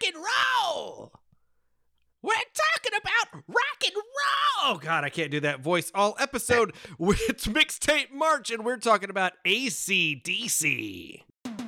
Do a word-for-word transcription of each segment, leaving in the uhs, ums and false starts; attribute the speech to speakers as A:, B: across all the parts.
A: rock and roll. We're talking about rock and roll. Oh, God, I can't do that voice all episode. It's Mixtape March, and we're talking about A C D C.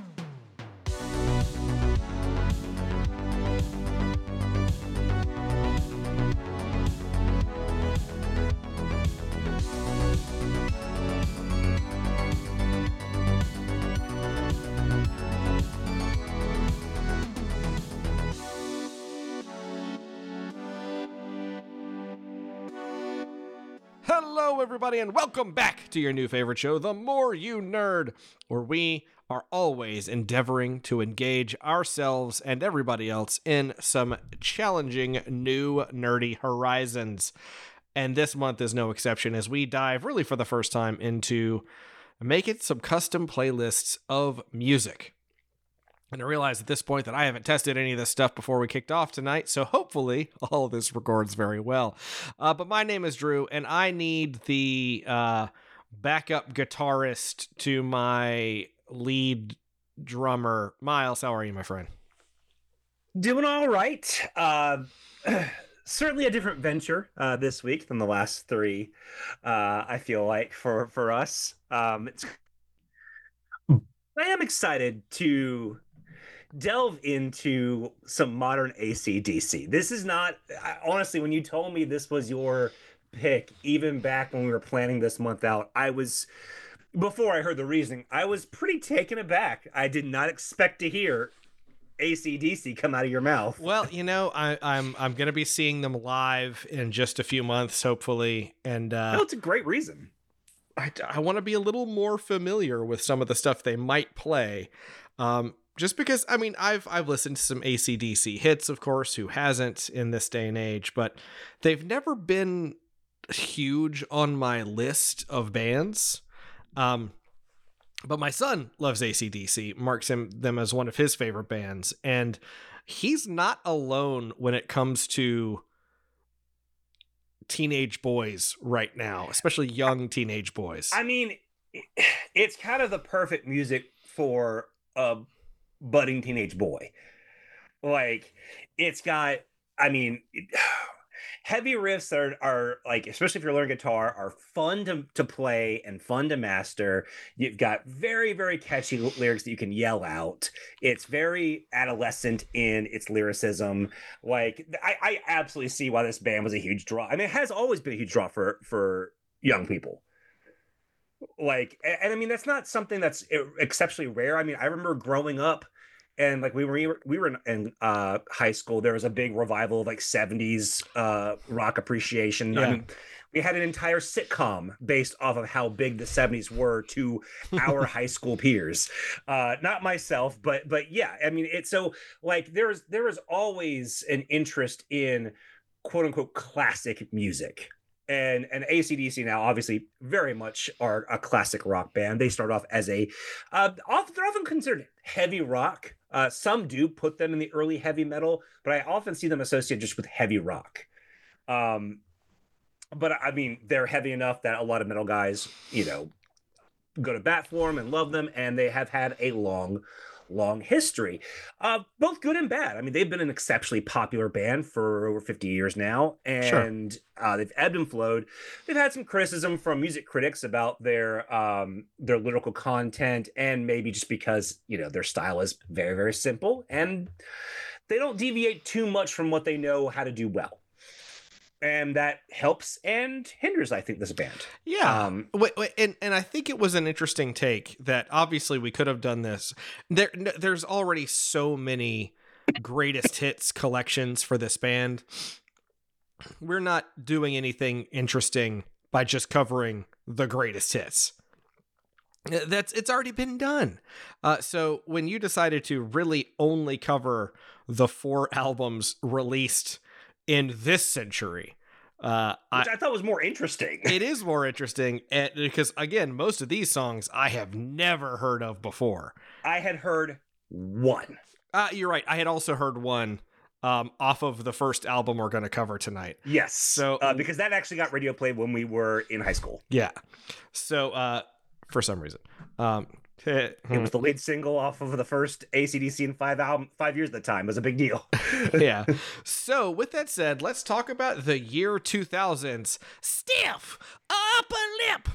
A: Hello, everybody, and welcome back to your new favorite show, The More You Nerd, where we are always endeavoring to engage ourselves and everybody else in some challenging new nerdy horizons. And this month is no exception as we dive really for the first time into making some custom playlists of music. And I realize at this point that I haven't tested any of this stuff before we kicked off tonight, so hopefully all of this records very well. Uh, but my name is Drew, and I need the uh, backup guitarist to my lead drummer. Miles, how are you, my friend?
B: Doing all right. Uh, certainly a different venture uh, this week than the last three, uh, I feel like, for, for us. Um, it's... I am excited to delve into some modern A C D C. This is not, I, honestly, when you told me this was your pick, even back when we were planning this month out, I was, before I heard the reasoning, I was pretty taken aback. I did not expect to hear A C D C come out of your mouth.
A: Well, you know, I, I'm I'm going to be seeing them live in just a few months, hopefully. And uh,
B: no, it's a great reason.
A: I, I want to be a little more familiar with some of the stuff they might play. Um, just because, I mean, I've I've listened to some A C D C hits, of course, who hasn't in this day and age, but they've never been huge on my list of bands. Um, but my son loves A C D C, marks him them as one of his favorite bands, and he's not alone when it comes to teenage boys right now, especially young teenage boys.
B: I mean, it's kind of the perfect music for a budding teenage boy. Like, it's got, I mean, heavy riffs that are, are like, especially if you're learning guitar, are fun to, to play and fun to master. You've got very, very catchy lyrics that you can yell out. It's very adolescent in its lyricism. Like, I, I absolutely see why this band was a huge draw. I mean, it has always been a huge draw for, for young people. Like, and, and I mean, that's not something that's exceptionally rare. I mean, I remember growing up, and like we were we were in, in uh, high school. There was a big revival of like seventies uh, rock appreciation. Yeah. I mean, we had an entire sitcom based off of how big the seventies were to our high school peers. Uh, not myself, but but yeah. I mean, it's so like there is there is always an interest in quote unquote classic music. And and A C D C now obviously very much are a classic rock band. They start off as a, uh, often, they're often considered heavy rock. Uh, some do put them in the early heavy metal, but I often see them associated just with heavy rock. Um, but I mean, they're heavy enough that a lot of metal guys, you know, go to bat for them and love them, and they have had a long, long history, uh, both good and bad. I mean, they've been an exceptionally popular band for over fifty years now, and sure. uh, they've ebbed and flowed. They've had some criticism from music critics about their um, their lyrical content, and maybe just because, you know, their style is very, very simple, and they don't deviate too much from what they know how to do well. And that helps and hinders, I think, this band.
A: Yeah. Um, wait, wait, and, and I think it was an interesting take that obviously we could have done this. There, there's already so many greatest hits collections for this band. We're not doing anything interesting by just covering the greatest hits. That's it's already been done. Uh, so when you decided to really only cover the four albums released in this century, uh,
B: which I, I thought was more interesting.
A: It is more interesting, and, because again, most of these songs I have never heard of before.
B: I had heard one.
A: Uh, you're right. I had also heard one um, off of the first album we're going to cover tonight.
B: Yes. So uh, because that actually got radio played when we were in high school.
A: Yeah. So uh, for some reason. Um,
B: It was the lead single off of the first A C D C in five album, five years at the time. It was a big deal.
A: Yeah. So with that said, let's talk about the year two thousands. Stiff Upper Lip.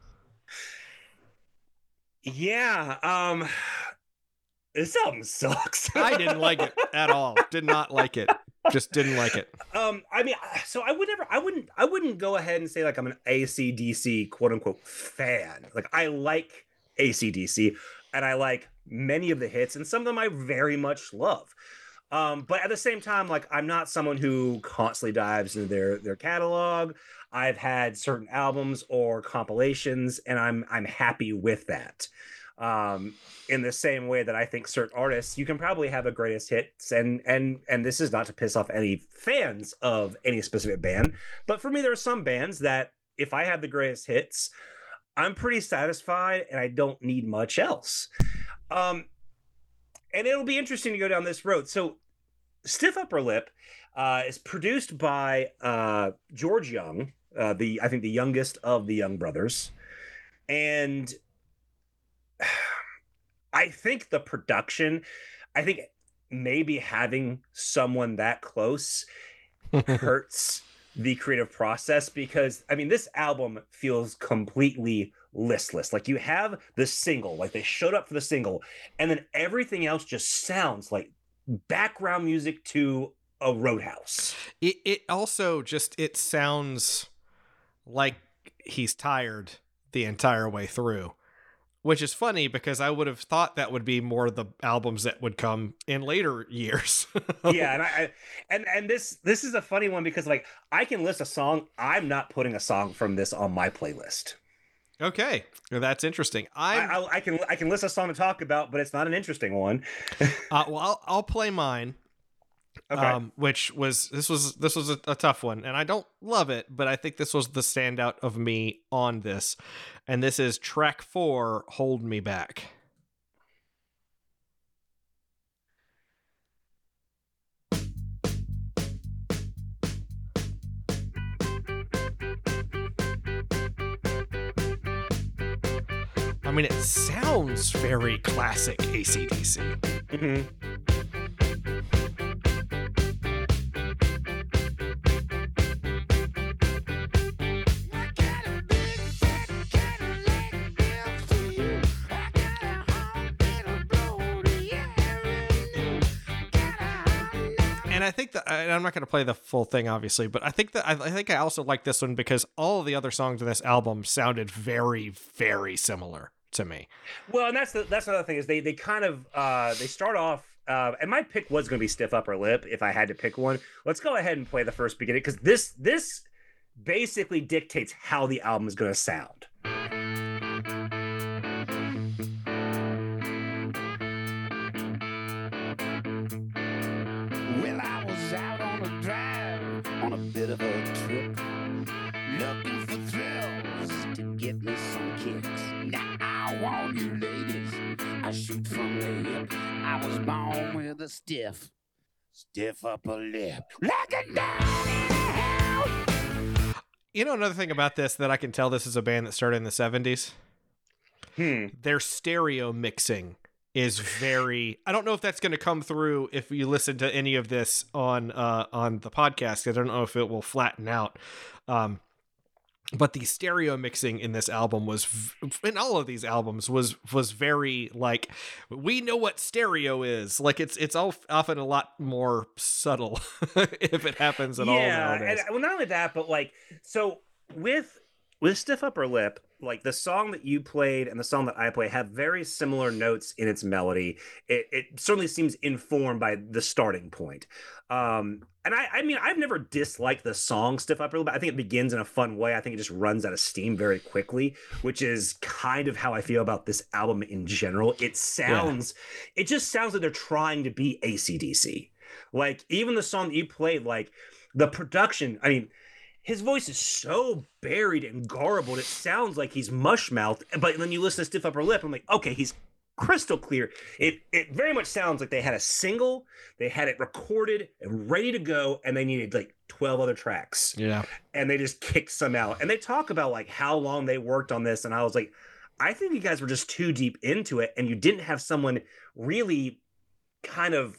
B: Yeah. Um, this album sucks.
A: I didn't like it at all. Did not like it. Just didn't like it.
B: Um, I mean, so I would never, I wouldn't, I wouldn't go ahead and say like I'm an A C D C quote unquote fan. Like I like A C D C and I like many of the hits and some of them I very much love. Um, but at the same time, like I'm not someone who constantly dives into their their catalog. I've had certain albums or compilations and I'm I'm happy with that. Um, in the same way that I think certain artists, you can probably have a greatest hits and and and this is not to piss off any fans of any specific band, but for me there are some bands that if I have the greatest hits, I'm pretty satisfied and I don't need much else. Um, and it'll be interesting to go down this road. So Stiff Upper Lip uh, is produced by uh, George Young, uh, the I think the youngest of the Young brothers. And I think the production, I think maybe having someone that close hurts the creative process because I mean this album feels completely listless. Like you have the single, like they showed up for the single, and then everything else just sounds like background music to a Roadhouse.
A: It it also just it sounds like he's tired the entire way through. Which is funny because I would have thought that would be more the albums that would come in later years.
B: Yeah, and I, I and and this this is a funny one because like I can list a song. I'm not putting a song from this on my playlist.
A: Okay, that's interesting. I
B: I, I can I can list a song to talk about, but it's not an interesting one.
A: uh, well, I'll, I'll play mine.
B: Okay.
A: Um, which was this was this was a, a tough one, and I don't love it, but I think this was the standout of me on this, and this is track four, "Hold Me Back." I mean, it sounds very classic A C D C.
B: Mm-hmm.
A: And I think that and I'm not going to play the full thing, obviously, but I think that I, I think I also like this one because all of the other songs in this album sounded very, very similar to me.
B: Well, and that's the that's another thing is they they kind of uh, they start off. Uh, and my pick was going to be Stiff Upper Lip if I had to pick one. Let's go ahead and play the first beginning because this this basically dictates how the album is going to sound.
C: Well, I was out on a drive, on a bit of a trip, looking for thrills to get me some kicks. Now I want you ladies, I shoot from the hip. I was born with a stiff, stiff upper lip. Like a dog in the house.
A: You know another thing about this that I can tell this is a band that started in the seventies?
B: Hmm.
A: Their stereo mixing is very I don't know if that's going to come through if you listen to any of this on uh on the podcast. I don't know if it will flatten out. Um but the stereo mixing in this album was in all of these albums was was very like we know what stereo is. Like it's it's all often a lot more subtle if it happens at
B: yeah,
A: all nowadays.
B: And well, not only that, but like so with with Stiff Upper Lip, like the song that you played and the song that I play have very similar notes in its melody. It, it certainly seems informed by the starting point. Um, and I, I mean, I've never disliked the song Stiff Upper Lip. I think it begins in a fun way. I think it just runs out of steam very quickly, which is kind of how I feel about this album in general. It sounds, yeah. it just sounds like they're trying to be A C D C. Like even the song that you played, like the production, I mean, his voice is so buried and garbled. It sounds like he's mush-mouthed. But then you listen to Stiff Upper Lip, I'm like, okay, he's crystal clear. It it very much sounds like they had a single, they had it recorded and ready to go, and they needed like twelve other tracks.
A: Yeah.
B: And they just kicked some out. And they talk about like how long they worked on this. And I was like, I think you guys were just too deep into it, and you didn't have someone really kind of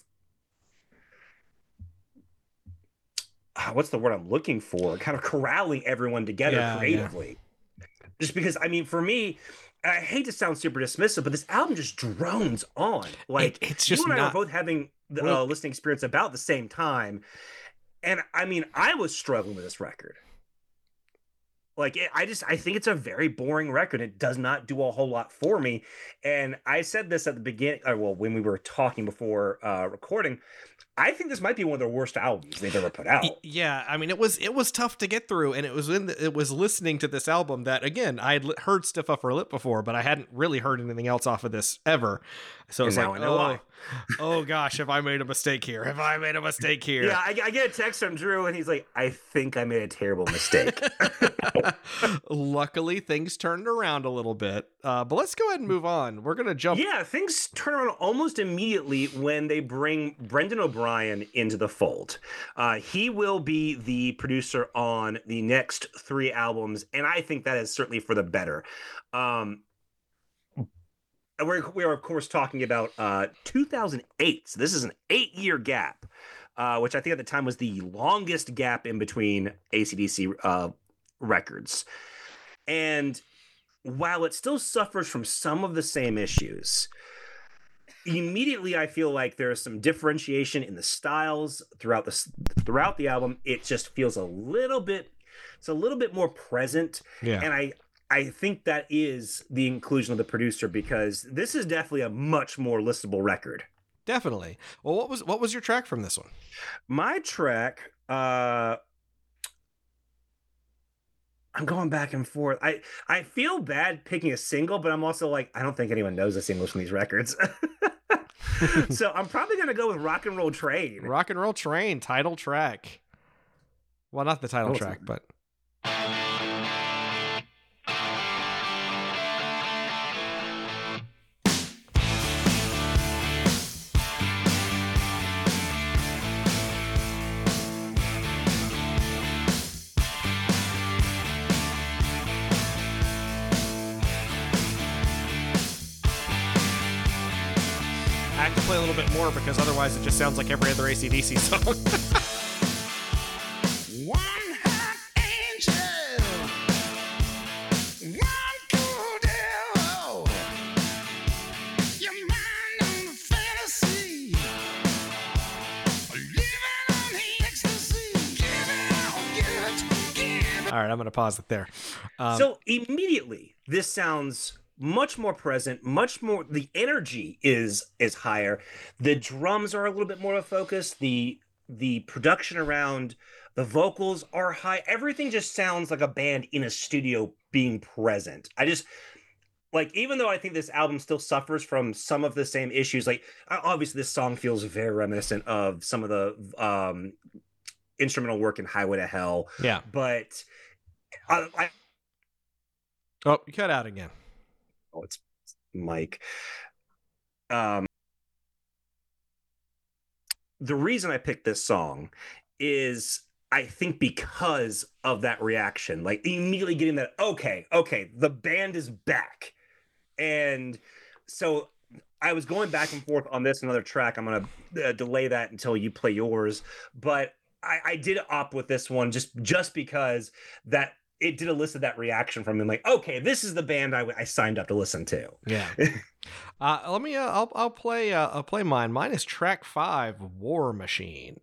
B: uh, what's the word I'm looking for? Kind of corralling everyone together
A: Yeah,
B: creatively. Yeah. Just because, I mean, for me, I hate to sound super dismissive, but this album just drones on. Like,
A: it, it's just
B: you and I
A: not...
B: were both having the uh, listening experience about the same time. And I mean, I was struggling with this record. Like, it, I just, I think it's a very boring record. It does not do a whole lot for me. And I said this at the beginning, or well, when we were talking before uh, recording, I think this might be one of their worst albums they've ever put out.
A: Yeah, I mean, it was it was tough to get through, and it was in the, it was listening to this album that, again, I had heard Stiff Upper Lip before, but I hadn't really heard anything else off of this ever. So it's like, oh, oh gosh, have I made a mistake here? Have I made a mistake here?
B: Yeah, I, I get a text from Drew, and he's like, I think I made a terrible mistake.
A: Luckily, things turned around a little bit, uh, but let's go ahead and move on. We're gonna jump.
B: Yeah, things turn around almost immediately when they bring Brendan O'Brien into the fold. Uh, he will be the producer on the next three albums, and I think that is certainly for the better. Um, we're, we're, of course, talking about uh, two thousand eight. So this is an eight-year gap, uh, which I think at the time was the longest gap in between A C D C uh, records. And while it still suffers from some of the same issues, immediately I feel like there's some differentiation in the styles throughout the throughout the album. It just feels a little bit, it's a little bit more present.
A: Yeah.
B: And I I think that is the inclusion of the producer, because this is definitely a much more listenable record.
A: Definitely. Well, what was what was your track from this one?
B: My track, uh, I'm going back and forth. I, I feel bad picking a single, but I'm also like, I don't think anyone knows the singles from these records. So I'm probably going to go with Rock and Roll Train.
A: Rock and Roll Train, title track. Well, not the title
B: Oh,
A: track, but... I have to play a little bit more because otherwise it just sounds like every other A C D C song.
C: One hot angel, one cool devil, your mind on the fantasy, living on the ecstasy, give it all, give it, give it.
A: All right, I'm going to pause it there. Um,
B: So immediately, this sounds much more present, much more, the energy is is higher, the drums are a little bit more of a focus, the the production around the vocals are high, everything just sounds like a band in a studio being present. I just, like, even though I think this album still suffers from some of the same issues, like, obviously this song feels very reminiscent of some of the um instrumental work in Highway to Hell,
A: yeah.
B: but I, I
A: Oh, you cut out again.
B: Oh, it's Mike. Um, the reason I picked this song is I think because of that reaction, like immediately getting that, okay, okay, the band is back. And so I was going back and forth on this another track. I'm going to uh, delay that until you play yours. But I, I did opt with this one just, just because that it did elicit that reaction from him, like, okay, this is the band I, I signed up to listen to.
A: Yeah. uh, let me. Uh, I'll. I'll play. Uh, I'll play mine. Mine is track five, War Machine.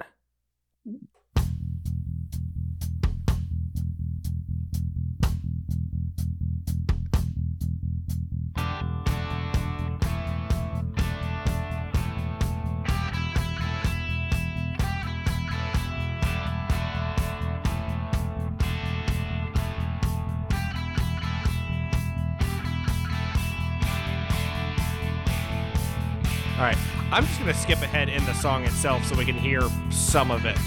A: All right, I'm just going to skip ahead in the song itself so we can hear some of it.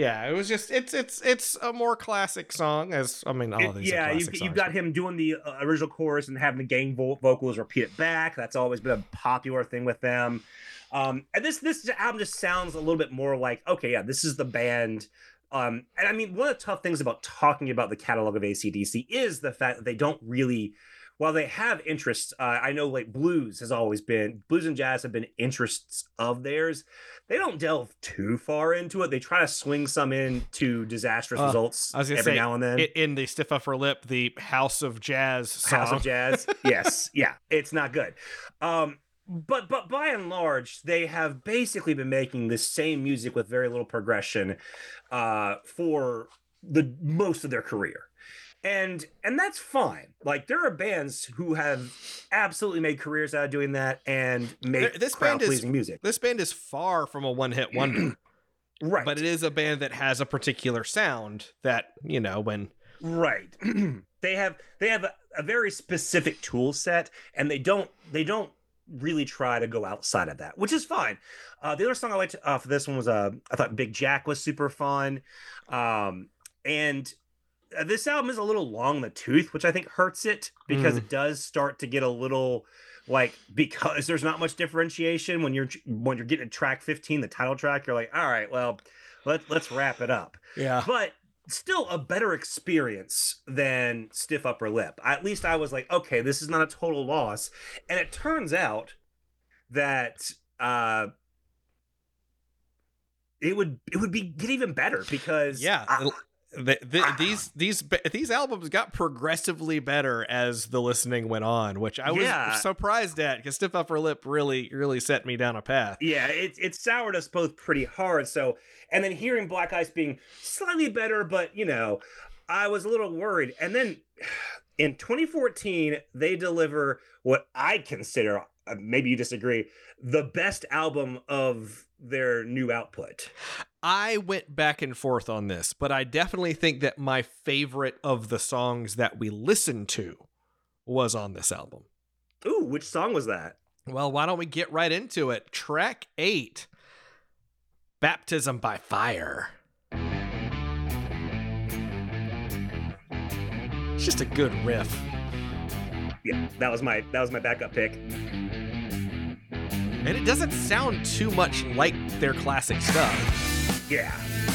A: Yeah, it was just it's it's it's a more classic song. As I mean, all of
B: It-
A: these.
B: yeah,
A: are
B: you've,
A: classic
B: you've
A: songs,
B: got
A: but-
B: him doing the uh, original chorus and having the gang vo- vocals repeat it back. That's always been a popular thing with them. Um, and this this album just sounds a little bit more like, okay, yeah, this is the band. Um, and I mean, one of the tough things about talking about the catalog of A C D C is the fact that they don't really, while they have interests, uh, I know like blues has always been, blues and jazz have been interests of theirs. They don't delve too far into it. They try to swing some into disastrous
A: Uh,
B: results
A: I was gonna
B: every
A: say,
B: now and then.
A: i- in the Stiff Upper Lip, the House of Jazz song.
B: House of Jazz. Yes. Yeah. It's not good. Um, but but by and large, they have basically been making the same music with very little progression uh, for the most of their career. And and that's fine. Like there are bands who have absolutely made careers out of doing that and make
A: Th- this
B: crowd
A: band is-
B: pleasing music.
A: This band is far from a one-hit wonder,
B: Right.
A: but it is a band that has a particular sound that, you know, when
B: Right. they have they have a, a very specific tool set, and they don't they don't really try to go outside of that, which is fine. Uh, the other song I liked uh, for this one was uh, I thought Big Jack was super fun, um, and uh, this album is a little long in the tooth, which I think hurts it because
A: Mm.
B: it does start to get a little like, because there's not much differentiation when you're when you're getting to track fifteen, the title track. You're like, all right, well, let let's wrap it up.
A: yeah,
B: But still a better experience than Stiff Upper Lip. At least I was like, okay, this is not a total loss. And it turns out that uh it would it would be get even better because
A: yeah.
B: I-
A: the, the,
B: Ah.
A: these these ba- these albums got progressively better as the listening went on, which I was
B: Yeah.
A: surprised at because Stiff Upper Lip really really set me down a path.
B: yeah, it it soured us both pretty hard. So, and then hearing Black Ice being slightly better, but you know, I was a little worried. And then in twenty fourteen, they deliver what I consider, uh, maybe you disagree, the best album of their new output.
A: I went back and forth on this, but I definitely think that my favorite of the songs that we listened to was on this album.
B: Ooh, which song was that?
A: Well, why don't we get right into it? Track eight, Baptism by Fire. It's just a good riff.
B: Yeah, that was my that was my backup pick.
A: And it doesn't sound too much like their classic stuff.
B: Yeah.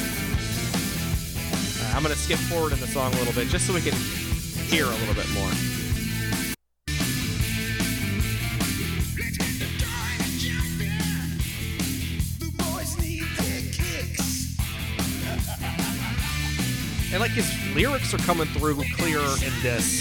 A: All right, I'm going to skip forward in the song a little bit just so we can hear a little bit more. And like his lyrics are coming through clearer in this.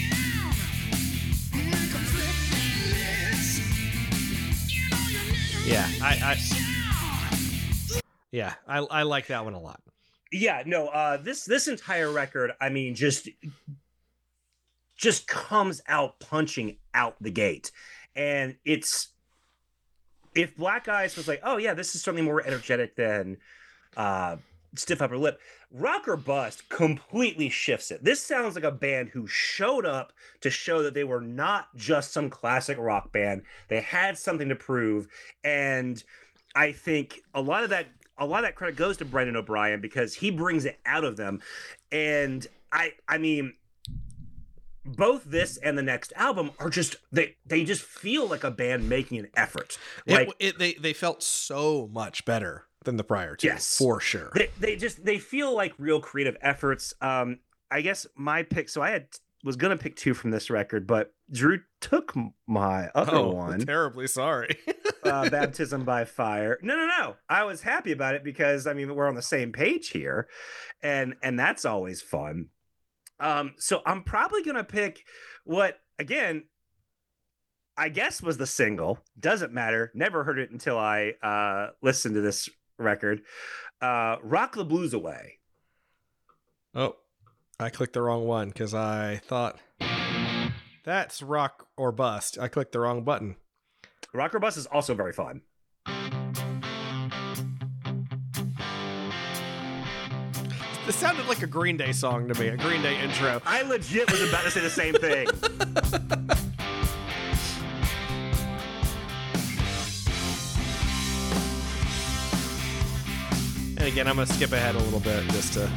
A: Yeah, I, I yeah, I, I like that one a lot.
B: Yeah, no, uh this this entire record, I mean, just just comes out punching out the gate. And it's, if Black Ice was like, oh yeah, this is certainly more energetic than uh Stiff Upper Lip, Rock or Bust completely shifts it. This sounds like a band who showed up to show that they were not just some classic rock band. They had something to prove. And I think a lot of that a lot of that credit goes to Brendan O'Brien because he brings it out of them. And I I mean, both this and the next album are just they they just feel like a band making an effort. Like
A: It, it, they they felt so much better than the prior two,
B: Yes.
A: for sure.
B: they, they just they feel like real creative efforts. Um, I guess my pick. So I had was gonna pick two from this record, but Drew took my other
A: oh,
B: one,
A: terribly sorry.
B: uh, "Baptism by Fire." No, no, no. I was happy about it because I mean we're on the same page here, and and that's always fun. Um, so I'm probably gonna pick what again. I guess was the single. Doesn't matter. Never heard it until I uh, listened to this record. Uh, "Rock the Blues Away."
A: Oh, I clicked the wrong one because I thought that's Rock or Bust. I clicked the wrong button.
B: Rock or Bust is also very fun.
A: This sounded like a Green Day song to me, a Green Day intro.
B: I legit was about to say the same thing.
A: And again, I'm going to skip ahead a little bit just to...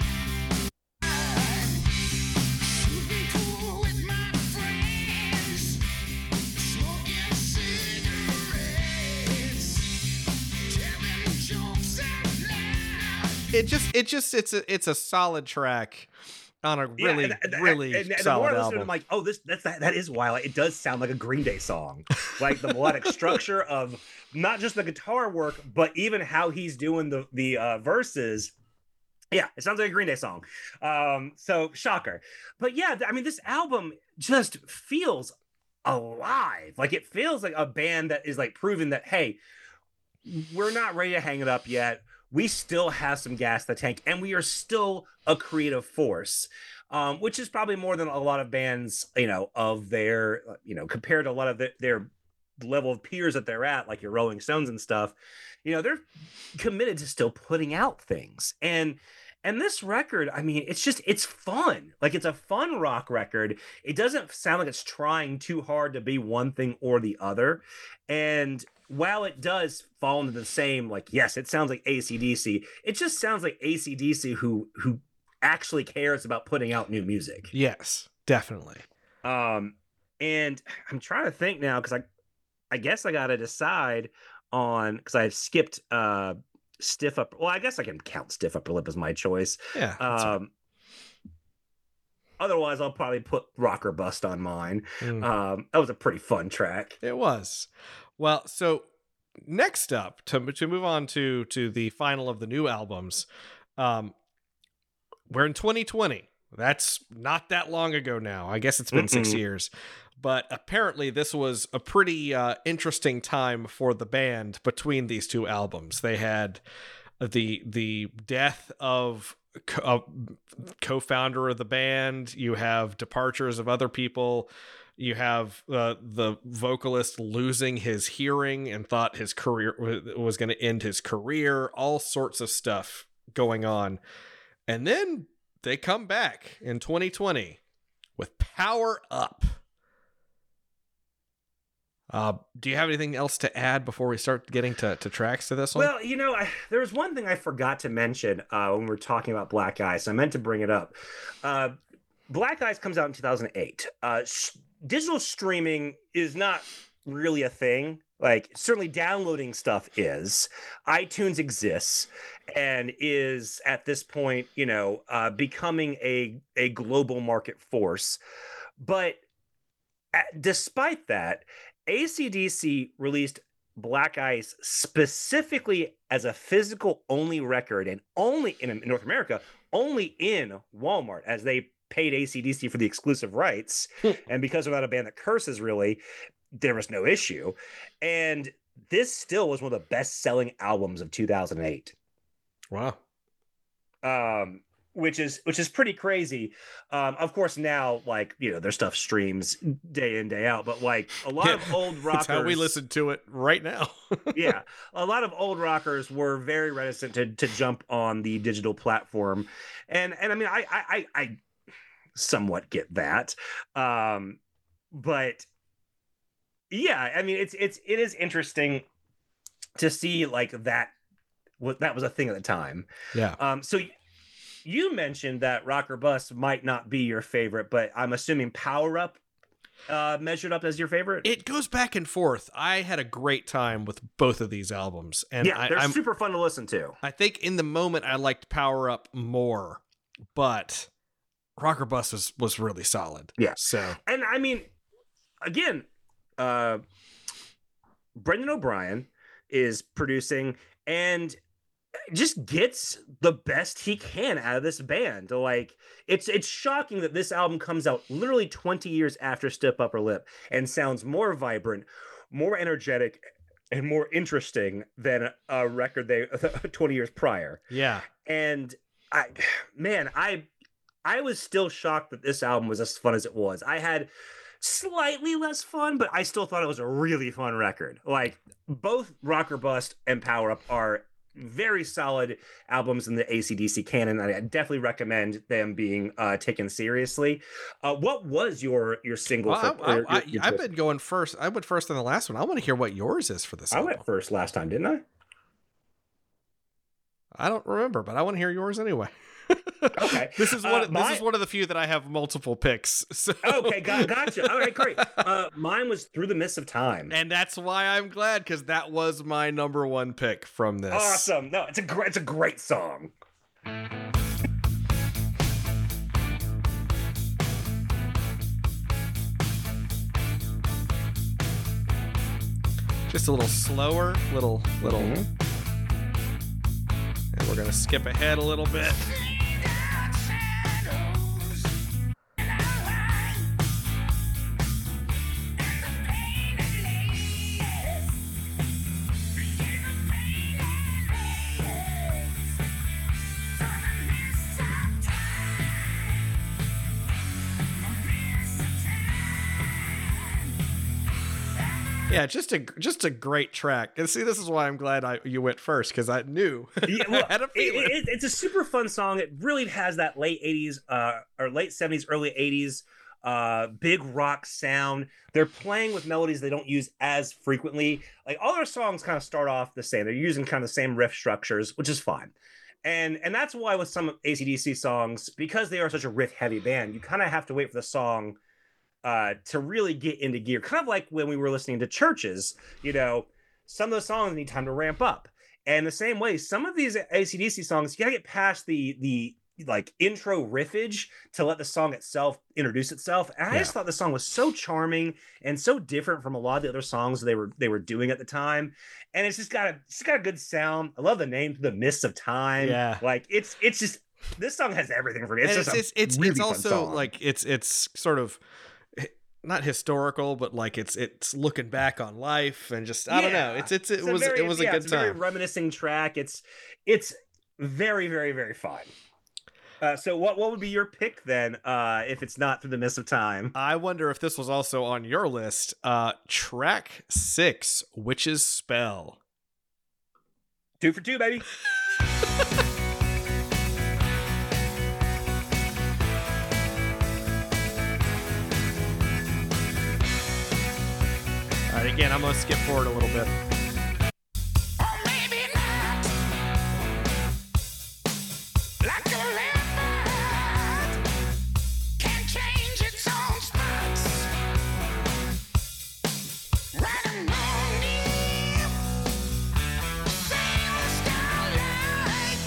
A: It just, it just, it's a, it's a solid track on a really,
B: yeah, and,
A: really
B: and, and, and
A: solid
B: the more I listen
A: album.
B: to it, I'm like, oh, this, that's that, that is wild. It does sound like a Green Day song, like the melodic structure of not just the guitar work, but even how he's doing the the uh, verses. Yeah, it sounds like a Green Day song. Um, so shocker, but yeah, I mean, this album just feels alive. Like it feels like a band that is like proving that, hey, we're not ready to hang it up yet. We still have some gas in the tank, and we are still a creative force, um, which is probably more than a lot of bands, you know, of their, you know, compared to a lot of the, their level of peers that they're at, like your Rolling Stones and stuff. You know, they're committed to still putting out things. And and this record, I mean, it's just, it's fun. Like, it's a fun rock record. It doesn't sound like it's trying too hard to be one thing or the other. And while it does fall into the same, like, yes, it sounds like A C D C, it just sounds like A C D C who who actually cares about putting out new music.
A: Yes, definitely.
B: Um, and I'm trying to think now, because I, I guess I got to decide on, because I've skipped uh, Stiff Upper. Well, I guess I can count Stiff Upper Lip as my choice.
A: Yeah.
B: Um, otherwise, I'll probably put Rock or Bust on mine.
A: Mm.
B: Um, that was a pretty fun track.
A: It was. Well, so next up, to to move on to to the final of the new albums, um, we're in twenty twenty. That's not that long ago now. I guess it's been
B: Mm-mm.
A: six years. But apparently this was a pretty uh, interesting time for the band between these two albums. They had the the death of co- uh, co-founder of the band. You have departures of other people. You have uh, the vocalist losing his hearing and thought his career was going to end his career. All sorts of stuff going on. And then they come back in twenty twenty with Power Up. Uh, do you have anything else to add before we start getting to, to tracks to this one?
B: Well, you know, I, there was one thing I forgot to mention uh, when we were talking about Black Ice. I meant to bring it up. Uh, Black Ice comes out in two thousand eight. Uh, sh- digital streaming is not really a thing. Like, certainly downloading stuff is. iTunes exists and is, at this point, you know, uh, becoming a, a global market force. But at, despite that, A C D C released Black Ice specifically as a physical only record, and only in North America, only in Walmart, as they paid A C D C for the exclusive rights. And because they're not a band that curses, really, there was no issue. And this still was one of the best selling albums of two thousand eight.
A: Wow.
B: Um, which is which is pretty crazy. Um, of course, now, like, you know, their stuff streams day in, day out, but like a lot
A: Yeah,
B: of old rockers.
A: That's how we listen to it right now.
B: Yeah, a lot of old rockers were very reticent to to jump on the digital platform, and and I mean, I I I, I somewhat get that, um, but yeah, I mean, it's it's it is interesting to see like that. What that was a thing at the time.
A: Yeah.
B: Um. So. You mentioned that Rock or Bust might not be your favorite, but I'm assuming Power Up uh, measured up as your favorite?
A: It goes back and forth. I had a great time with both of these albums. And
B: yeah,
A: I,
B: they're
A: I'm,
B: super fun to listen to.
A: I think in the moment I liked Power Up more, but Rock or Bust was, was really solid.
B: Yeah.
A: So,
B: and I mean, again, uh, Brendan O'Brien is producing and just gets the best he can out of this band. Like, it's it's shocking that this album comes out literally twenty years after Stiff Upper Lip and sounds more vibrant, more energetic, and more interesting than a record they twenty years prior.
A: yeah.
B: And I, man, I I was still shocked that this album was as fun as it was. I had slightly less fun, but I still thought it was a really fun record. Like, both Rock or Bust and Power Up are very solid albums in the A C D C canon. I definitely recommend them being uh, taken seriously. Uh, what was your your single?
A: Well,
B: for,
A: I,
B: your,
A: I,
B: your
A: I, I've been going first. I went first on the last one. I want to hear what yours is for this
B: I
A: album.
B: went first last time, didn't I?
A: I don't remember, but I want to hear yours anyway.
B: Okay.
A: This is one.
B: Uh,
A: Of,
B: my-
A: this is one of the few that I have multiple picks. So.
B: Okay, got, gotcha. All right, great. Uh, mine was Through the Mists of Time.
A: And that's why I'm glad, because that was my number one pick from this.
B: Awesome. No, it's a great, it's a great song.
A: Just a little slower, little, little.
B: Mhm.
A: And we're gonna skip ahead a little bit. Yeah, just a just a great track. And see, this is why I'm glad I you went first, because I knew.
B: Yeah, well,
A: I had a feeling.
B: It, it, it's a super fun song. It really has that late eighties uh, or late seventies, early eighties uh, big rock sound. They're playing with melodies they don't use as frequently. Like all their songs kind of start off the same. They're using kind of the same riff structures, which is fine. And and that's why with some A C D C songs, because they are such a riff heavy band, you kind of have to wait for the song uh, to really get into gear. Kind of like when we were listening to Churches, you know, some of those songs need time to ramp up. And the same way, some of these A C D C songs, you gotta get past the the like intro riffage to let the song itself introduce itself. And I
A: Yeah.
B: just thought the song was so charming and so different from a lot of the other songs they were they were doing at the time. And it's just got a it's got a good sound. I love the name, The Mists of Time.
A: Yeah.
B: Like it's it's just this song has everything for me. It's
A: And
B: just
A: it's
B: a
A: it's it's,
B: really
A: it's
B: fun
A: also
B: song.
A: like it's it's sort of hi- not historical, but like it's it's looking back on life and just I don't know.
B: Yeah.
A: It's it's it
B: It's a
A: was
B: very-
A: it was a
B: yeah,
A: good
B: it's a very
A: time.
B: reminiscing track. It's it's very very very fun. Uh, so what what would be your pick then? Uh, if it's not Through the Mist of Time.
A: I wonder if this was also on your list. Uh, track six, Witch's Spell.
B: Two for two, baby.
A: All right, again, I'm gonna skip forward a little bit.
C: Or maybe not. Like a leopard can change its own spots. Riding on deep, sail the starlight,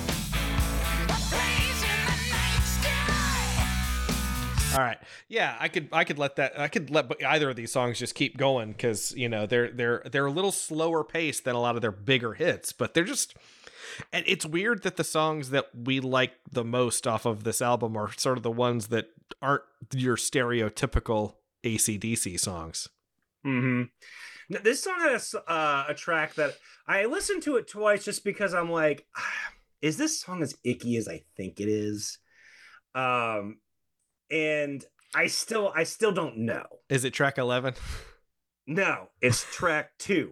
C: ablaze in the night sky.
A: All right, yeah, I could I could let that I could let either of these songs just keep going because you know they're they're they're a little slower paced than a lot of their bigger hits, but they're just. And it's weird that the songs that we like the most off of this album are sort of the ones that aren't your stereotypical A C D C songs.
B: Mm-hmm. This song had a, s- uh, a track that I listened to it twice just because I'm like, "Ah, is this song as icky as I think it is? Um, and I still I still don't know.
A: Is it track eleven?
B: No, it's track two.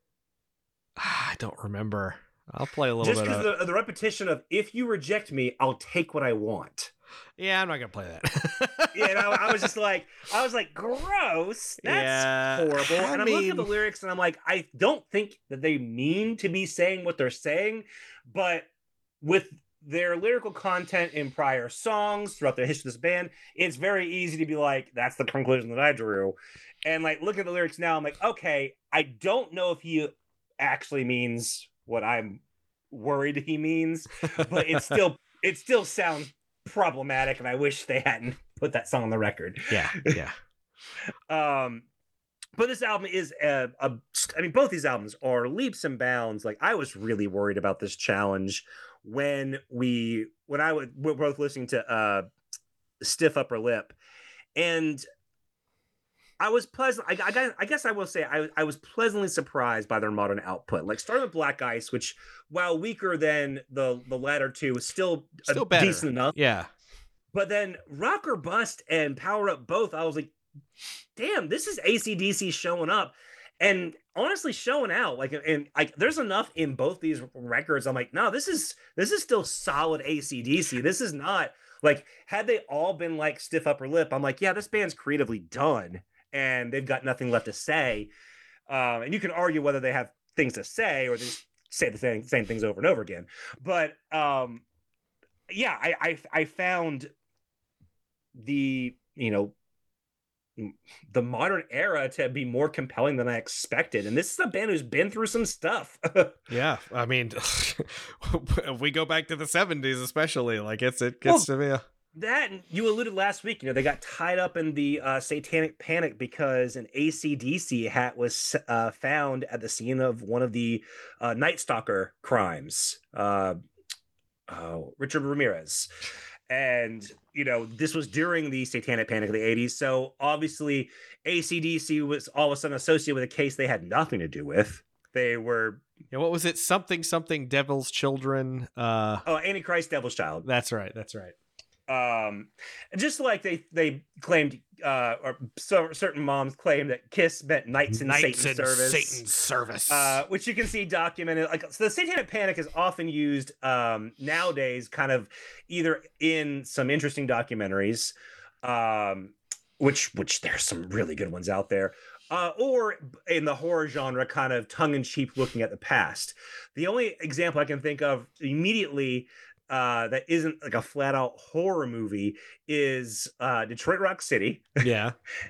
A: I don't remember. I'll play a little
B: Just
A: bit of
B: because
A: it.
B: the, the repetition of if you reject me, I'll take what I want.
A: Yeah, I'm not gonna play that.
B: Yeah, and I, I was just like, I was like, gross. That's
A: Yeah,
B: horrible.
A: I
B: And I'm looking at the
A: mean-
B: lyrics and I'm like, I don't think that they mean to be saying what they're saying, but with their lyrical content in prior songs throughout the history of this band, it's very easy to be like, that's the conclusion that I drew. And like, look at the lyrics now, I'm like, okay, I don't know if he actually means what I'm worried he means, but it still it still sounds problematic, and I wish they hadn't put that song on the record.
A: yeah, yeah.
B: Um, but this album is a, a I mean, both these albums are leaps and bounds. Like I was really worried about this challenge when we when I would we were both listening to uh Stiff Upper Lip, and I was pleasant. I, I, guess- I guess I will say I, I was pleasantly surprised by their modern output. Like starting with Black Ice, which while weaker than the the latter two, is still,
A: Still
B: uh,
A: better.
B: decent enough.
A: Yeah.
B: But then Rock or Bust and Power Up both, I was like, damn, this is A C D C showing up. And honestly showing out. Like, and like there's enough in both these records. I'm like, no, this is this is still solid A C D C. This is not like, had they all been like Stiff Upper Lip, I'm like, yeah, this band's creatively done and they've got nothing left to say. Um, and you can argue whether they have things to say or they just say the same same things over and over again. But um, yeah, I, I I found the you know the modern era to be more compelling than I expected. And this is a band who's been through some stuff.
A: Yeah, I mean, if we go back to the seventies, especially, like it's it gets well, to be a...
B: that. You alluded last week. You know, they got tied up in the uh, Satanic Panic because an A C D C hat was uh, found at the scene of one of the uh, Night Stalker crimes. Uh, oh, Richard Ramirez. And, you know, this was during the Satanic Panic of the eighties. So obviously A C D C was all of a sudden associated with a case they had nothing to do with. They were...
A: Yeah, what was it? Something, something, Devil's Children. Uh...
B: Oh, Antichrist, Devil's Child.
A: That's right. That's right.
B: Um, just like they they claimed, uh, or so certain moms claim that KISS meant Knights in
A: Knights
B: Satan's
A: in
B: Service,
A: Satan's Service,
B: uh, which you can see documented. Like, so the Satanic Panic is often used um, nowadays, kind of either in some interesting documentaries, um, which which there's some really good ones out there. Uh, or in the horror genre, kind of tongue-in-cheek looking at the past. The only example I can think of immediately uh that isn't like a flat-out horror movie is uh Detroit Rock City.
A: Yeah.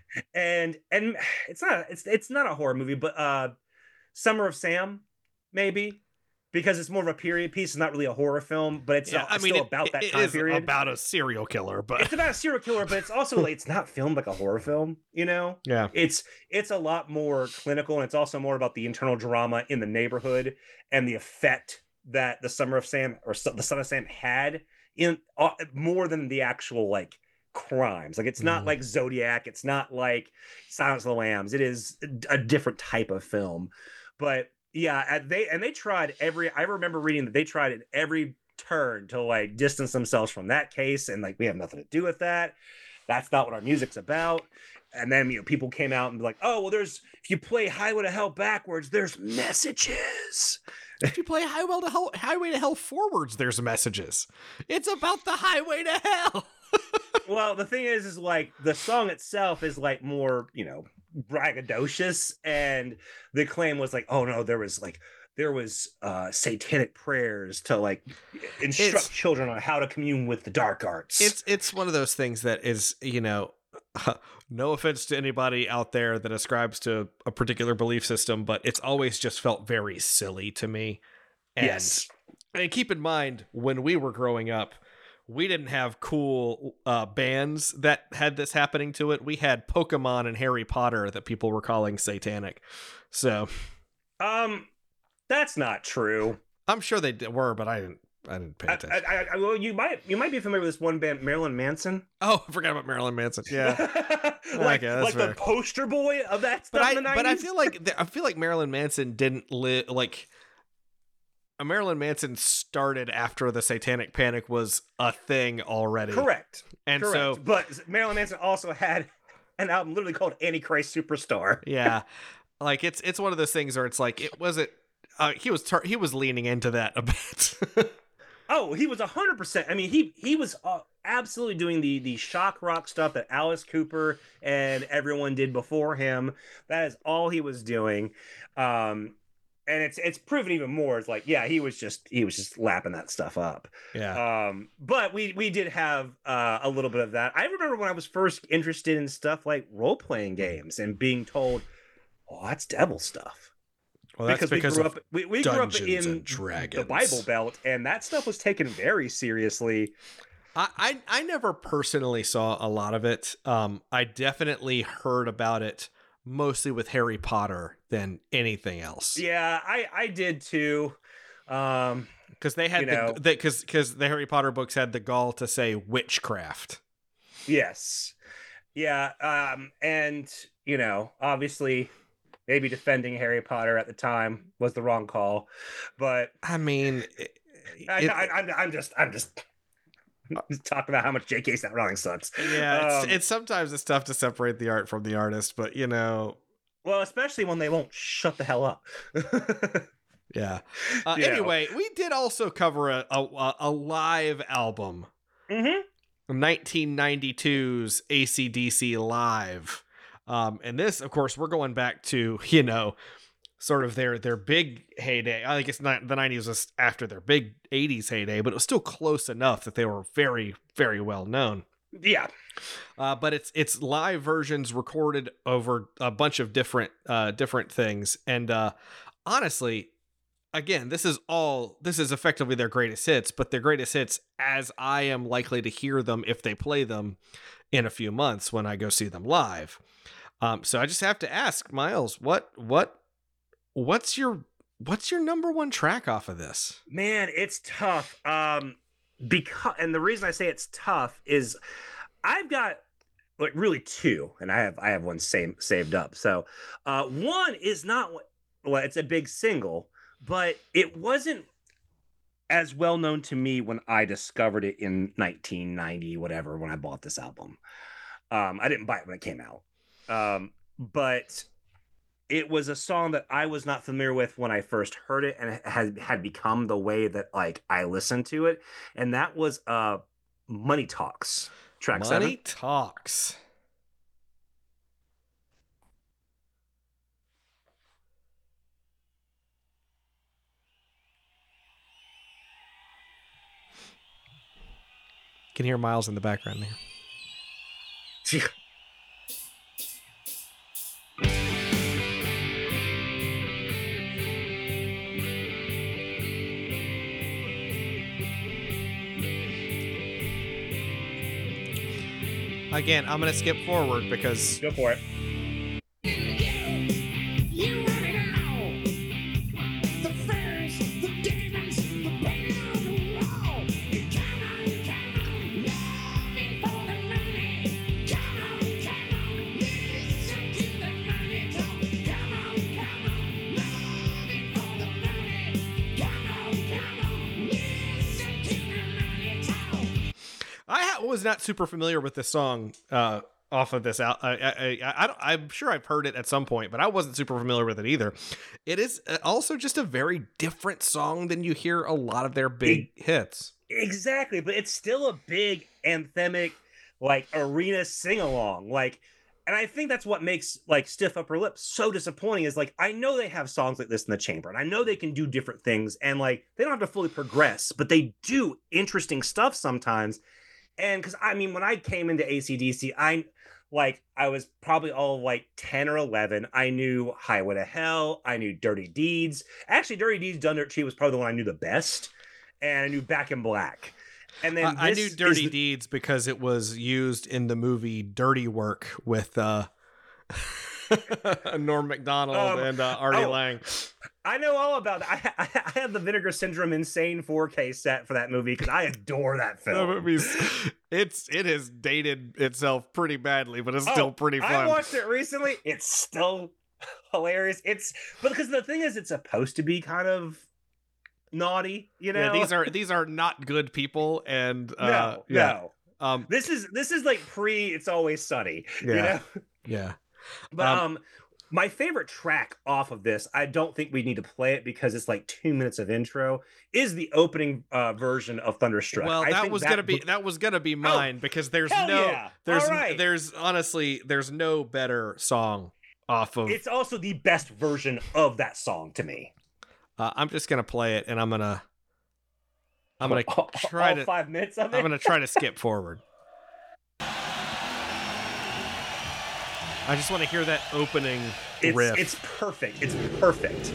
B: and and it's not it's it's not a horror movie, but uh Summer of Sam, maybe, because it's more of a period piece. It's not really a horror film, but it's,
A: yeah,
B: not,
A: I
B: it's
A: mean,
B: still
A: it,
B: about that
A: it
B: time
A: is
B: period.
A: About a serial killer, but
B: it's about a serial killer, but it's also like, it's not filmed like a horror film, you know?
A: Yeah.
B: It's it's a lot more clinical, and it's also more about the internal drama in the neighborhood and the effect that the Summer of Sam or the Son of Sam had in uh, more than the actual like crimes. Like, it's not
A: Mm.
B: like Zodiac. It's not like Silence of the Lambs. It is a, a different type of film. But yeah, and they and they tried every. I remember reading that they tried at every turn to like distance themselves from that case, and like, we have nothing to do with that. That's not what our music's about. And then, you know, people came out and be like, oh, well, there's, if you play Highway to Hell backwards, there's messages.
A: If you play Highway to Hell, Highway to Hell forwards, there's messages. It's about the highway to hell.
B: Well, the thing is, is like the song itself is like more, you know, braggadocious, and the claim was like, oh no, there was like there was uh satanic prayers to like instruct it's, children on how to commune with the dark arts.
A: It's it's one of those things that is, you know, no offense to anybody out there that ascribes to a particular belief system, but it's always just felt very silly to me. And,
B: yes.
A: And keep in mind, when we were growing up, we didn't have cool uh, bands that had this happening to it. We had Pokemon and Harry Potter that people were calling satanic. So,
B: um, that's not true.
A: I'm sure they were, but I didn't. I didn't pay attention.
B: I, I, I, well, you might you might be familiar with this one band, Marilyn Manson.
A: Oh, I forgot about Marilyn Manson. Yeah,
B: like,
A: okay,
B: like
A: fair.
B: the poster boy of that stuff
A: but
B: in the
A: I,
B: nineties.
A: But I feel like I feel like Marilyn Manson didn't live like. Marilyn Manson started after the Satanic Panic was a thing already.
B: Correct.
A: And
B: Correct.
A: so,
B: but Marilyn Manson also had an album literally called Antichrist Superstar.
A: Yeah, like it's it's one of those things where it's like it wasn't. Uh, he was tar- he was leaning into that a bit.
B: Oh, he was a hundred percent. I mean, he he was uh, absolutely doing the the shock rock stuff that Alice Cooper and everyone did before him. That is all he was doing, um, and it's it's proven even more. It's like, yeah, he was just he was just lapping that stuff up.
A: Yeah.
B: Um, but we we did have uh, a little bit of that. I remember when I was first interested in stuff like role playing games and being told, "Oh, that's devil stuff."
A: Well, that's
B: because,
A: because
B: we grew
A: of
B: up we, we grew up
A: Dungeons
B: in
A: and Dragons.
B: the Bible Belt, and that stuff was taken very seriously.
A: I, I I never personally saw a lot of it. Um, I definitely heard about it mostly with Harry Potter than anything else.
B: Yeah, I I did too. Um,
A: because they had
B: you know,
A: the because because the Harry Potter books had the gall to say witchcraft.
B: Yes. Yeah. Um, and you know, obviously, maybe defending Harry Potter at the time was the wrong call, but
A: I mean, it,
B: I, I, I'm I'm just I'm just. talking about how much J K. Rowling sucks.
A: Yeah, it's,
B: um,
A: it's sometimes it's tough to separate the art from the artist, but you know,
B: well, especially when they won't shut the hell up.
A: Yeah. Uh,
B: You know.
A: anyway, we did also cover a a, a live album,
B: Mm-hmm.
A: nineteen ninety-two's A C D C Live. Um, and this, of course, we're going back to, you know, sort of their their big heyday. I guess not, the nineties was after their big eighties heyday, but it was still close enough that they were very, very well known.
B: Yeah.
A: Uh, but it's it's live versions recorded over a bunch of different uh, different things. And uh, honestly, again, this is all this is effectively their greatest hits, but their greatest hits as I am likely to hear them if they play them in a few months when I go see them live. Um, so I just have to ask, Miles, what what what's your what's your number one track off of this?
B: Man, it's tough. Um, because and the reason I say it's tough is I've got like really two, and I have I have one same saved up. So uh, one is not well, it's a big single, but it wasn't as well known to me when I discovered it in nineteen ninety, whatever, when I bought this album. Um, I didn't buy it when it came out. Um, but it was a song that I was not familiar with when I first heard it, and it had had become the way that like I listened to it, and that was uh Money Talks, track
A: Money
B: seven.
A: Talks. Can hear Miles in the background there. Again, I'm going to skip forward because...
B: Go for it.
A: I was not super familiar with this song uh, off of this. Al- I, I, I, I don't, I'm sure I've heard it at some point, but I wasn't super familiar with it either. It is also just a very different song than you hear a lot of their big it, hits.
B: Exactly, but it's still a big anthemic, like arena sing along, like. And I think that's what makes like Stiff Upper Lip so disappointing is like, I know they have songs like this in the chamber and I know they can do different things and like, they don't have to fully progress, but they do interesting stuff sometimes. And cause I mean, when I came into A C D C, I like, I was probably all like ten or eleven. I knew Highway to Hell. I knew Dirty Deeds. Actually, Dirty Deeds Done Dirt Cheap was probably the one I knew the best. And I knew Back in Black. And then
A: uh, I knew Dirty
B: the-
A: Deeds because it was used in the movie Dirty Work with uh, Norm Macdonald um, and uh, Artie
B: oh,
A: Lang.
B: I know all about that. I, I, I have the Vinegar Syndrome Insane four K set for that movie because I adore that film.
A: That movie's, it's it has dated itself pretty badly, but it's oh, still pretty fun.
B: I watched it recently. It's still hilarious. It's but because the thing is, it's supposed to be kind of naughty, you know.
A: Yeah, these are these are not good people, and uh,
B: no,
A: yeah.
B: no. Um, this is this is like pre It's Always Sunny.
A: Yeah,
B: you know?
A: Yeah.
B: But um, um, my favorite track off of this, I don't think we need to play it because it's like two minutes of intro. Is the opening uh, version of Thunderstruck?
A: Well,
B: I
A: that
B: think
A: was
B: that
A: gonna be
B: book-
A: that was gonna be mine
B: oh,
A: because there's
B: hell
A: no
B: yeah.
A: there's
B: All right.
A: there's honestly there's no better song off of.
B: It's also the best version of that song to me.
A: Uh, I'm just gonna play it, and I'm gonna I'm gonna
B: all,
A: try
B: all
A: to
B: five minutes of it.
A: I'm gonna try to skip forward. I just want to hear that opening
B: it's,
A: riff.
B: It's perfect. It's perfect.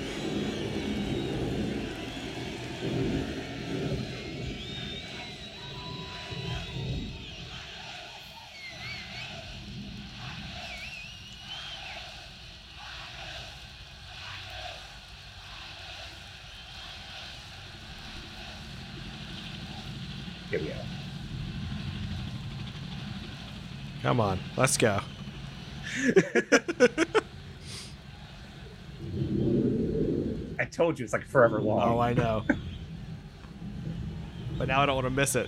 B: Here we go.
A: Come on, let's go.
B: I told you it's like forever long.
A: Oh, I know. But now I don't want to miss it.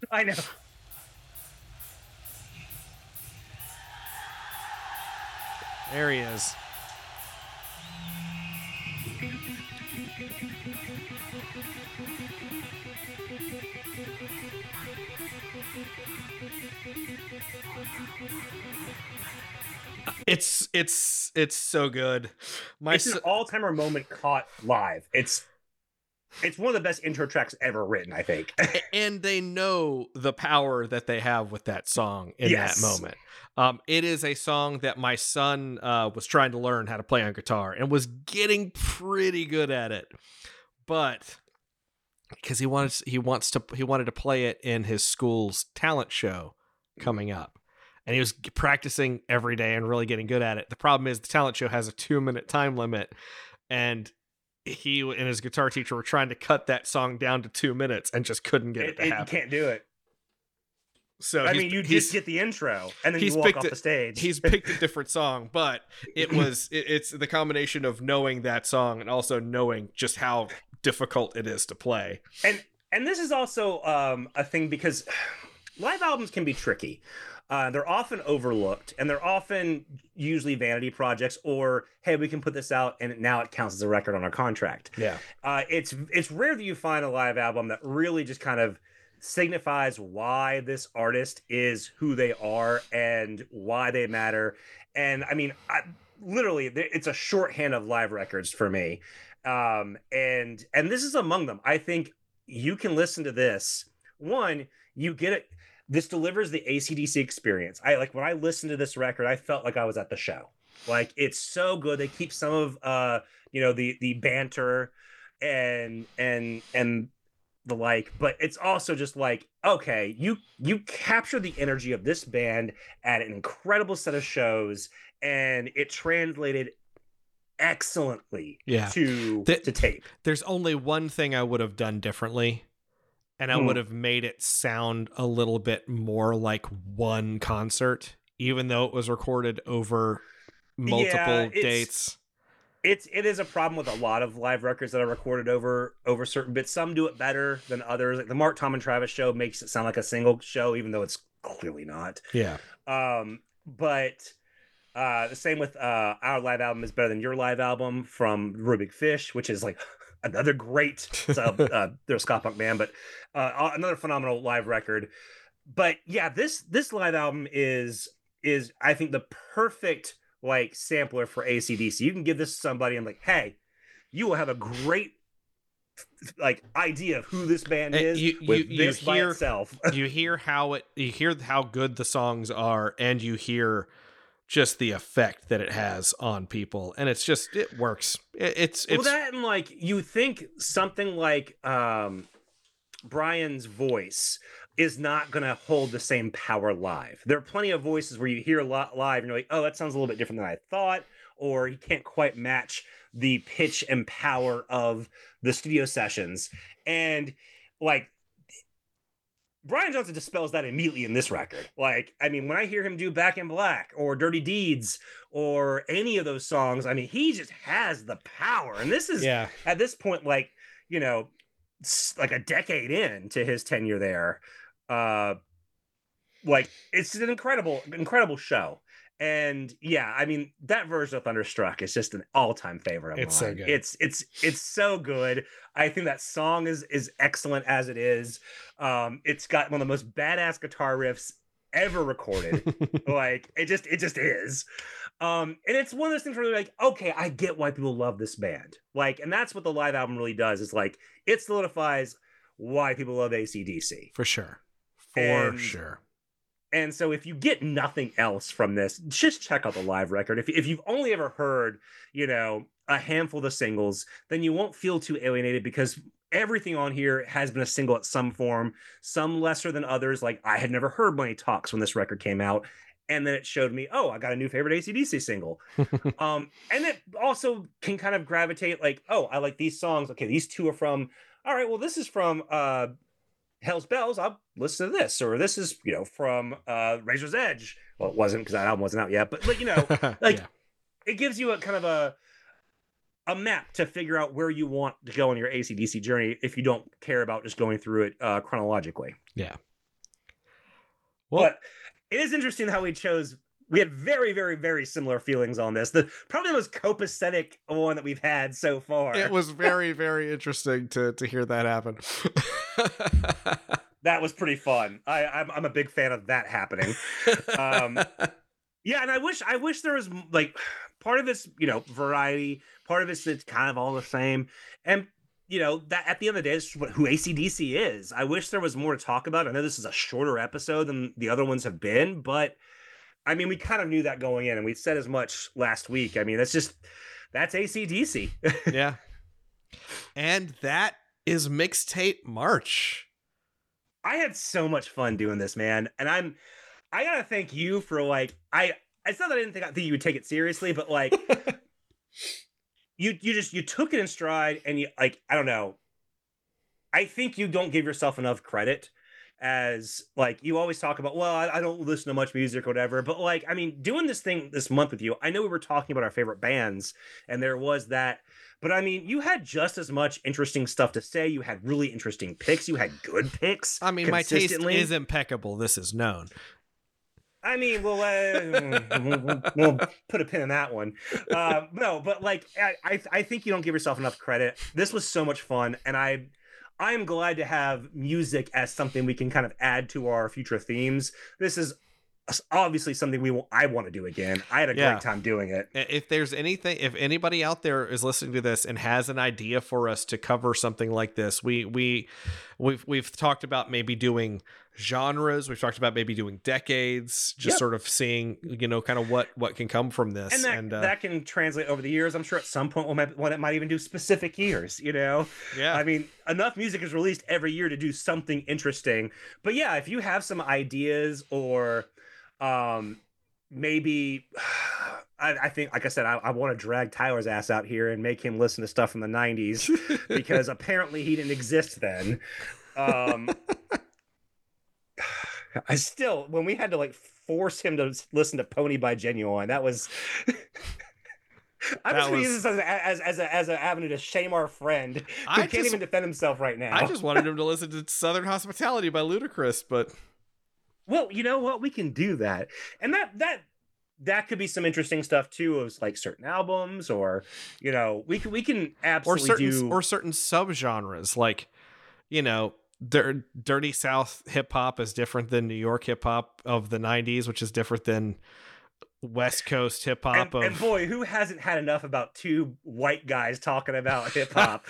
B: I know.
A: There he is. It's it's it's so good. My
B: It's an
A: s-
B: all-timer moment caught live. It's it's one of the best intro tracks ever written, I think.
A: and they know the power that they have with that song in
B: Yes.
A: that moment. Um, it is a song that my son uh, was trying to learn how to play on guitar and was getting pretty good at it, but because he wants he wants to he wanted to play it in his school's talent show coming up. And he was practicing every day and really getting good at it. The problem is the talent show has a two minute time limit, and he and his guitar teacher were trying to cut that song down to two minutes and just couldn't get it,
B: It,
A: to
B: it- you
A: happen.
B: can't do it.
A: So
B: I
A: he's-
B: mean, you
A: he's-
B: just get the intro and then
A: he's
B: you walk
A: picked
B: off
A: it-
B: the stage.
A: He's picked a different song, but it was it, it's the combination of knowing that song and also knowing just how difficult it is to play.
B: and and this is also um, a thing because live albums can be tricky. Uh, they're often overlooked, and they're often usually vanity projects, or hey, we can put this out, and now it counts as a record on our contract.
A: Yeah.
B: Uh, it's it's rare that you find a live album that really just kind of signifies why this artist is who they are and why they matter. And I mean, I, literally, it's a shorthand of live records for me. Um, and and this is among them. I think you can listen to this. One, you get it. This delivers the A C D C experience. I like when I listened to this record, I felt like I was at the show. Like it's so good. They keep some of uh, you know, the the banter and and and the like, but it's also just like, okay, you you capture the energy of this band at an incredible set of shows, and it translated excellently
A: Yeah.
B: to
A: The-
B: to tape.
A: There's only one thing I would have done differently, and I
B: Hmm.
A: would have made it sound a little bit more like one concert, even though it was recorded over multiple
B: it's-
A: dates.
B: It's it is a problem with a lot of live records that are recorded over over certain bits. Some do it better than others. Like the Mark, Tom, and Travis show makes it sound like a single show, even though it's clearly not.
A: Yeah.
B: Um, but uh, the same with uh, Our Live Album Is Better Than Your Live Album from Rubik Fish, which is like another great sub. uh, they're a ska punk band, but uh, another phenomenal live record. But yeah, this this live album is is I think the perfect like sampler for A C D C. You can give this to somebody and like, hey, you will have a great like idea of who this band
A: And
B: is
A: you-
B: with
A: you- you
B: this by
A: hear-
B: itself.
A: You hear how it you hear how good the songs are, and you hear just the effect that it has on people, and it's just it works. It, it's it's
B: Well, that and like you think something like um Brian's voice is not going to hold the same power live. There are plenty of voices where you hear a lot live and you're like, oh, that sounds a little bit different than I thought, or you can't quite match the pitch and power of the studio sessions. And like Brian Johnson dispels that immediately in this record. Like, I mean, when I hear him do Back in Black or Dirty Deeds or any of those songs, I mean, he just has the power. And this is
A: yeah.
B: at this point, like, you know, s- like a decade in to his tenure there. Uh, like, it's an incredible, incredible show. And yeah, I mean, that version of Thunderstruck is just an all-time favorite of
A: It's so
B: mine.
A: good.
B: It's it's it's so good. I think that song is is excellent as it is. Um, it's got one of the most badass guitar riffs ever recorded. Like it just it just is. Um, and it's one of those things where you're like, okay, I get why people love this band. Like, and that's what the live album really does. Is like it solidifies why people love A C D C.
A: For sure. For
B: And-
A: sure.
B: And so if you get nothing else from this, just check out the live record. If, if you've only ever heard, you know, a handful of the singles, then you won't feel too alienated because everything on here has been a single at some form, some lesser than others. Like I had never heard Money Talks when this record came out. And then it showed me, oh, I got a new favorite A C D C single. um, and it also can kind of gravitate like, oh, I like these songs. Okay, these two are from, all right, well, this is from uh, Hell's Bells. I'll listen to this. Or this is, you know, from uh, Razor's Edge. Well, it wasn't because that album wasn't out yet. But, like, you know, like
A: yeah.
B: it gives you a kind of a a map to figure out where you want to go on your A C D C journey if you don't care about just going through it uh, chronologically.
A: Yeah. Well,
B: but it is interesting how we chose. We had very, very, very similar feelings on this. The probably the most copacetic one that we've had so far.
A: it was very, very interesting to to hear that happen.
B: That was pretty fun. I, I'm I'm a big fan of that happening. Um, yeah, and I wish I wish there was like part of it's, you know, variety. Part of it's it's kind of all the same, and you know that at the end of the day, this is what, who A C D C is. I wish there was more to talk about. I know this is a shorter episode than the other ones have been, but I mean, we kind of knew that going in, and we said as much last week. I mean, that's just that's A C D C.
A: Yeah, and that is Mixtape March.
B: I had so much fun doing this, man, and I'm I gotta thank you for like I. It's not that I didn't think, I think you would take it seriously, but like you you just you took it in stride, and you like I don't know. I think you don't give yourself enough credit, as like you always talk about. Well, I, I don't listen to much music or whatever, but like I mean, doing this thing this month with you, I know we were talking about our favorite bands, and there was that. But I mean, you had just as much interesting stuff to say. You had really interesting picks. You had good picks.
A: I mean, my taste is impeccable. This is known.
B: I mean, well, uh, we'll, we'll put a pin in that one. Uh, no, but like, I, I think you don't give yourself enough credit. This was so much fun, and I, I am glad to have music as something we can kind of add to our future themes. This is obviously something we will, I want to do again. I had a
A: Yeah.
B: great time doing it.
A: If there's anything, if anybody out there is listening to this and has an idea for us to cover something like this, we we we've we've talked about maybe doing genres. We've talked about maybe doing decades, just
B: Yep.
A: sort of seeing, you know, kind of what what can come from this.
B: And that,
A: and uh,
B: that can translate over the years. I'm sure at some point we'll might, one it might even do specific years, you know?
A: yeah,
B: I mean, enough music is released every year to do something interesting. But yeah, if you have some ideas or um maybe I, I think, like I said, I, I want to drag Tyler's ass out here and make him listen to stuff from the nineties because apparently he didn't exist then. Um I still, when we had to like force him to listen to Pony by Genuine, that was I'm
A: That
B: just gonna
A: was-
B: use this as a, as as a, as an avenue to shame our friend who
A: I
B: can't
A: just-
B: even defend himself right now.
A: I just wanted him to listen to Southern Hospitality by Ludacris, but
B: Well, you know what? We can do that, and that that that could be some interesting stuff too, of like certain albums, or you know, we can we can
A: or
B: absolutely
A: certain
B: do.
A: or certain subgenres, like, you know, dir- Dirty South hip hop is different than New York hip hop of the nineties, which is different than West Coast hip hop
B: and,
A: of.
B: and boy, who hasn't had enough about two white guys talking about hip hop?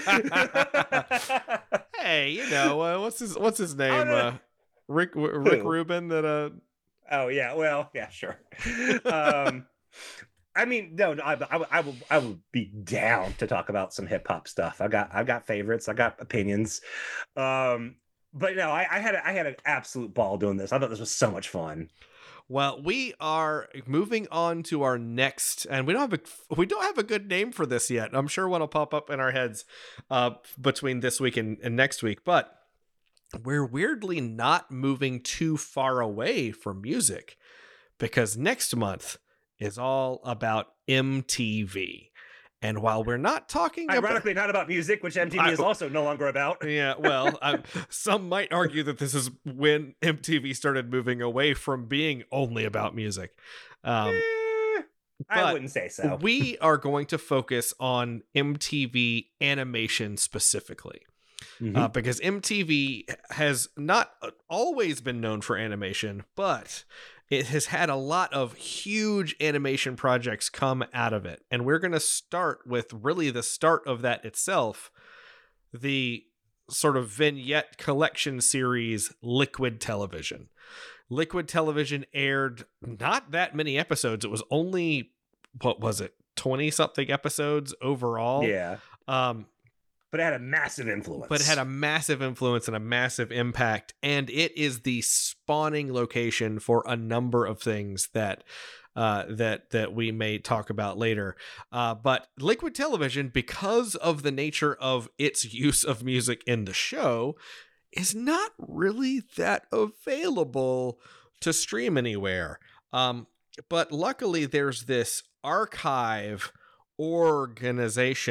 A: Hey, you know, uh, what's his what's his name?
B: no.
A: Uh, Rick Rick
B: Who?
A: Rubin. That uh.
B: Oh yeah, well yeah, sure. um, I mean, no, no I, I, I will, I will be down to talk about some hip hop stuff. I got, I got favorites, I got opinions. Um, but no, I, I had, a, I had an absolute ball doing this. I thought this was so much fun.
A: Well, we are moving on to our next, and we don't have a we don't have a good name for this yet. I'm sure one will pop up in our heads uh, between this week and, and next week, but we're weirdly not moving too far away from music, because next month is all about M T V. And while we're not talking about,
B: Ironically, not about music, which M T V
A: I-
B: is also no longer about.
A: yeah, well, I, some might argue that this is when M T V started moving away from being only about music. Um,
B: Eh, I
A: but
B: wouldn't say so.
A: we are going to focus on M T V animation specifically.
B: Mhm.
A: Uh, because M T V has not always been known for animation, but it has had a lot of huge animation projects come out of it. And we're going to start with really the start of that itself, the sort of vignette collection series, Liquid Television. Liquid Television aired not that many episodes. It was only, what was it, twenty something episodes overall.
B: Yeah,
A: Um,
B: but it had a massive influence.
A: but it had a massive influence and a massive impact, and it is the spawning location for a number of things that uh, that that we may talk about later. Uh, but Liquid Television, because of the nature of its use of music in the show, is not really that available to stream anywhere. Um, but luckily, there's this archive organization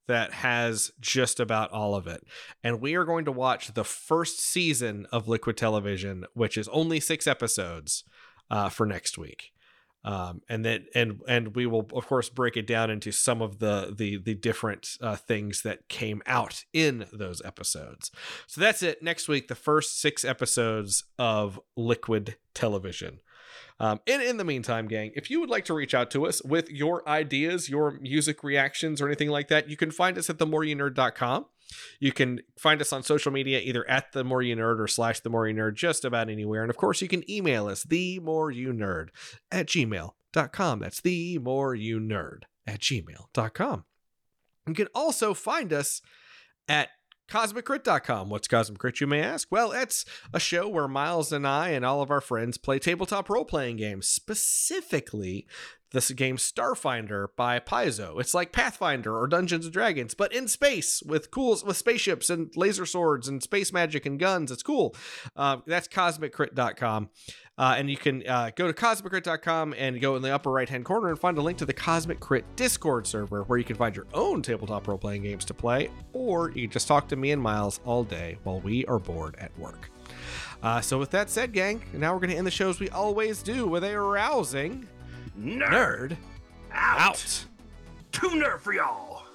A: that has just about all of it. And we are going to watch the first season of Liquid Television, which is only six episodes, uh, for next week. Um, and then, and, and we will of course break it down into some of the, the, the different, uh, things that came out in those episodes. So that's it. Next week, the first six episodes of Liquid Television. Um, and in the meantime, gang, if you would like to reach out to us with your ideas, your music reactions, or anything like that, you can find us at the more you nerd dot com. You can find us on social media, either at the more you nerd or slash the more you nerd, just about anywhere. And of course, you can email us, the more you nerd at gmail dot com. That's the more you nerd at gmail dot com. You can also find us at Cosmic Crit dot com. What's Cosmic Crit, you may ask? Well, it's a show where Miles and I and all of our friends play tabletop role-playing games, specifically this game Starfinder by Paizo. It's like Pathfinder or Dungeons and Dragons, but in space with cool with spaceships and laser swords and space magic and guns. It's cool. Uh, that's Cosmic Crit dot com. Uh, and you can uh, go to Cosmic Crit dot com and go in the upper right-hand corner and find a link to the Cosmic Crit Discord server where you can find your own tabletop role-playing games to play, or you can just talk to me and Miles all day while we are bored at work. Uh, so with that said, gang, now we're going to end the show as we always do with a rousing
B: Nerd,
A: nerd
B: out.
A: out.
B: Too nerd for y'all.